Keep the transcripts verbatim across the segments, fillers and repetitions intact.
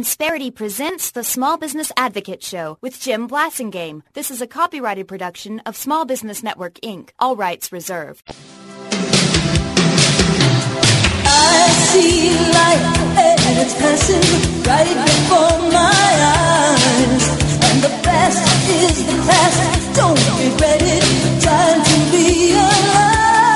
Insperity presents the Small Business Advocate Show with Jim Blasingame. This is a copyrighted production of Small Business Network, Incorporated. All rights reserved. I see life and it's passing right before my eyes. And the past is the past. Don't regret it. Time to realize.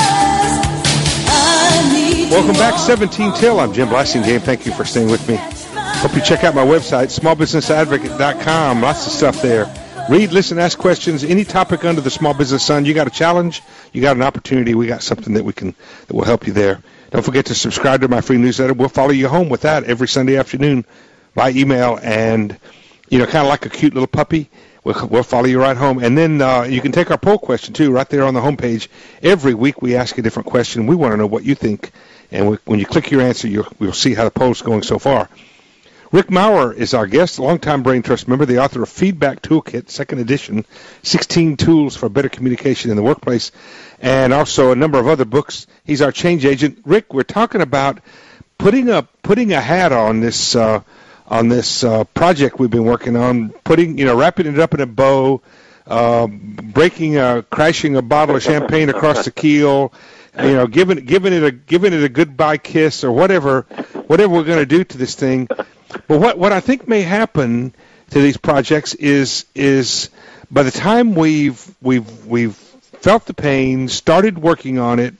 I need Welcome back, seventeen till. I'm Jim Blasingame. Thank you for staying with me. Hope you check out my website, small business advocate dot com. Lots of stuff there. Read, listen, ask questions. Any topic under the small business sun. You got a challenge, you got an opportunity. We got something that we can that will help you there. Don't forget to subscribe to my free newsletter. We'll follow you home with that every Sunday afternoon by email, and you know, kind of like a cute little puppy. We'll, we'll follow you right home. And then uh, you can take our poll question too, right there on the homepage. Every week we ask a different question. We want to know what you think, and we, when you click your answer, you'll, we'll see how the poll's going so far. Rick Maurer is our guest, longtime Brain Trust member, the author of Feedback Toolkit, second edition, sixteen Tools for Better Communication in the Workplace, and also a number of other books. He's our change agent. Rick, we're talking about putting a putting a hat on this uh, on this uh, project we've been working on, putting you know wrapping it up in a bow, uh, breaking a crashing a bottle of champagne across the keel, you know, giving giving it a giving it a goodbye kiss or whatever whatever we're going to do to this thing. But what, what I think may happen to these projects is is by the time we've we've we've felt the pain, started working on it,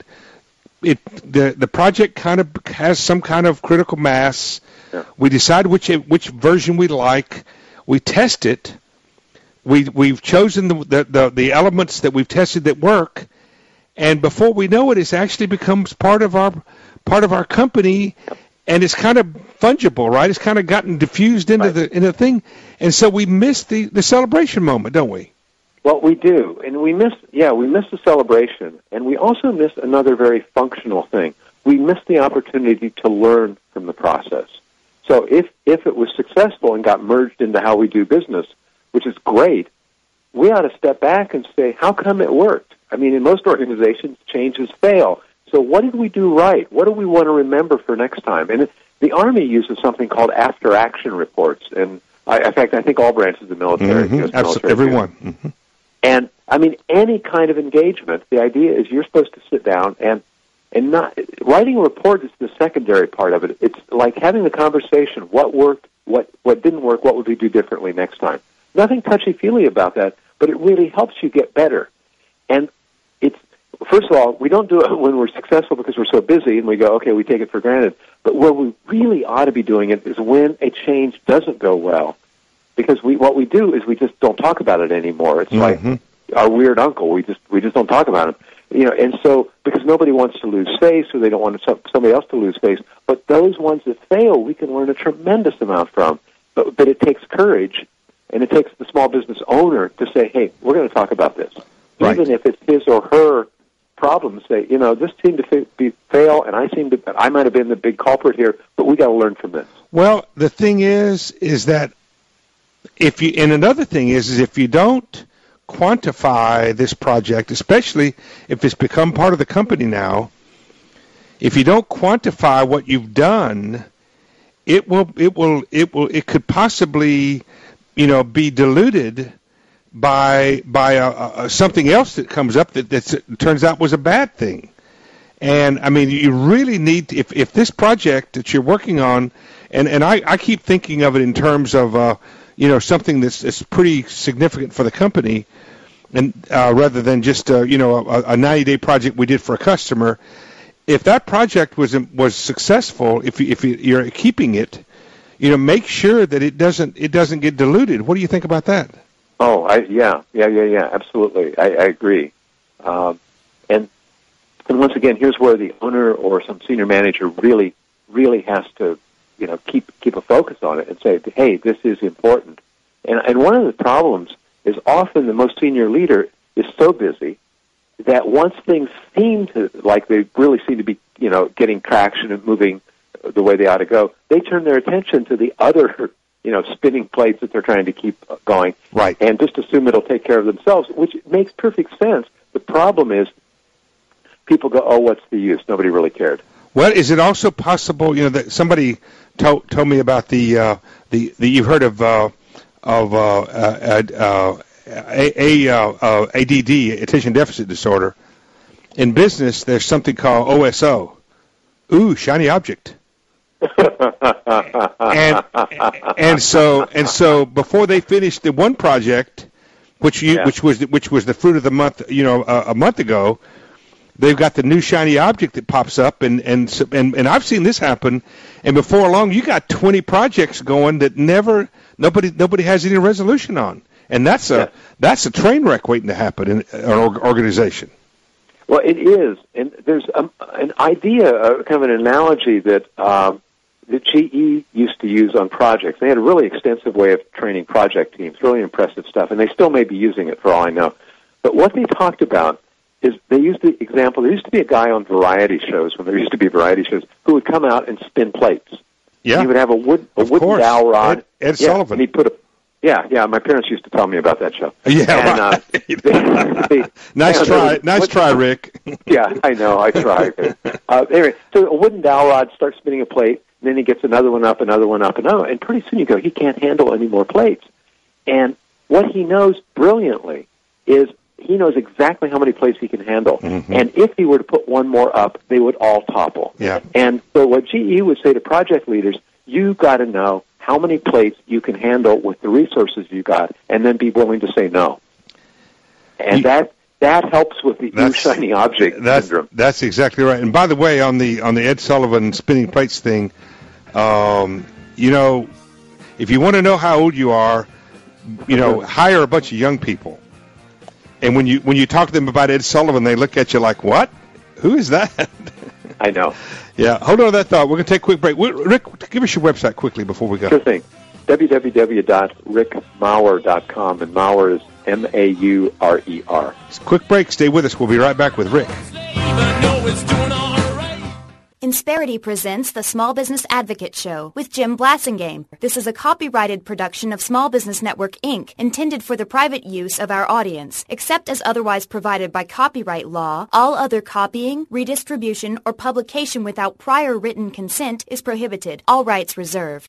it the the project kind of has some kind of critical mass. Yeah. We decide which which version we like. We test it. We we've chosen the, the the the elements that we've tested that work, and before we know it, it actually becomes part of our part of our company. And it's kind of fungible, right? It's kind of gotten diffused into right. the into the thing, and so we miss the, the celebration moment, don't we? Well, we do, and we miss yeah, we miss the celebration, and we also miss another very functional thing. We miss the opportunity to learn from the process. So if if it was successful and got merged into how we do business, which is great, we ought to step back and say, how come it worked? I mean, in most organizations, changes fail. So what did we do right? What do we want to remember for next time? And the Army uses something called after-action reports. And, I, in fact, I think all branches of the military. Mm-hmm. Absolutely, everyone. Mm-hmm. And, I mean, any kind of engagement, the idea is you're supposed to sit down and, and not... Writing a report is the secondary part of it. It's like having the conversation. What worked? What, what didn't work? What would we do differently next time? Nothing touchy-feely about that, but it really helps you get better. And it's... First of all, we don't do it when we're successful because we're so busy and we go, okay, we take it for granted. But where we really ought to be doing it is when a change doesn't go well. Because we what we do is we just don't talk about it anymore. It's mm-hmm. like our weird uncle. We just we just don't talk about him. You know, and so because nobody wants to lose face or they don't want somebody else to lose face. But those ones that fail, we can learn a tremendous amount from. But, but it takes courage, and it takes the small business owner to say, hey, we're going to talk about this. Right. Even if it's his or her problems, say, you know, this seemed to be fail, and I seem to, I might have been the big culprit here, but we got to learn from this. Well, the thing is, is that if you, and another thing is, is if you don't quantify this project, especially if it's become part of the company now, if you don't quantify what you've done, it will, it will, it will, it could possibly, you know, be diluted by by a, a, something else that comes up that that's, turns out was a bad thing. And, I mean, you really need, to, if, if this project that you're working on, and, and I, I keep thinking of it in terms of, uh, you know, something that's, that's pretty significant for the company, and uh, rather than just, uh, you know, a ninety-day project we did for a customer, if that project was was successful, if, you, if you're keeping it, you know, make sure that it doesn't it doesn't get diluted. What do you think about that? Oh, I, yeah, yeah, yeah, yeah, absolutely. I, I agree. Um, and and once again, here's where the owner or some senior manager really, really has to, you know, keep keep a focus on it and say, hey, this is important. And and one of the problems is often the most senior leader is so busy that once things seem to, like they really seem to be, you know, getting traction and moving the way they ought to go, they turn their attention to the other you know, spinning plates that they're trying to keep going. Right. And just assume it'll take care of themselves, which makes perfect sense. The problem is people go, oh, what's the use? Nobody really cared. Well, is it also possible, you know, that somebody told told me about the uh, the, the you've heard of uh, of uh, uh, uh, a, a, uh, uh, A D D, attention deficit disorder. In business, there's something called O S O. Ooh, shiny object. and and so and so before they finished the one project, which you, Yeah. which was the, which was the fruit of the month, you know, uh, a month ago, they've got the new shiny object that pops up, and and so- and and I've seen this happen. And before long, you got twenty projects going that never nobody nobody has any resolution on, and that's a Yeah. that's a train wreck waiting to happen in an org- organization. Well, it is, and there's a, an idea, uh, kind of an analogy that um, that G E used to use on projects. They had a really extensive way of training project teams, really impressive stuff, and they still may be using it for all I know. But what they talked about is they used the example. There used to be a guy on variety shows, when there used to be variety shows, who would come out and spin plates. Yeah, He would have a wood a Of wooden course. dowel rod. Ed- Ed yeah, Sullivan. And he'd put a yeah, yeah. My parents used to tell me about that show. Yeah, And, uh, right. they- nice yeah, try, they- nice what- try, Rick. Yeah, I know. I tried. uh, anyway, so a wooden dowel rod starts spinning a plate, and then he gets another one up, another one up, another, and pretty soon you go, he can't handle any more plates. And what he knows brilliantly is he knows exactly how many plates he can handle. Mhm. And if he were to put one more up, they would all topple. Yeah. And so what G E would say to project leaders, you've got to know how many plates you can handle with the resources you got, and then be willing to say no. And You- that that helps with the new That's- shiny object That's syndrome. that's exactly right. And by the way, on the on the Ed Sullivan spinning plates thing, um, you know, if you want to know how old you are, you know, hire a bunch of young people. And when you when you talk to them about Ed Sullivan, they look at you like, "What? Who is that?" I know. Yeah, hold on to that thought. We're going to take a quick break. Wi- Rick, give us your website quickly before we go. Sure thing. w w w dot rick maurer dot com, and Maurer is M A U R E R. Quick break. Stay with us. We'll be right back with Rick. Insperity presents the Small Business Advocate Show with Jim Blasingame. This is a copyrighted production of Small Business Network, Incorporated, intended for the private use of our audience. Except as otherwise provided by copyright law, all other copying, redistribution, or publication without prior written consent is prohibited. All rights reserved.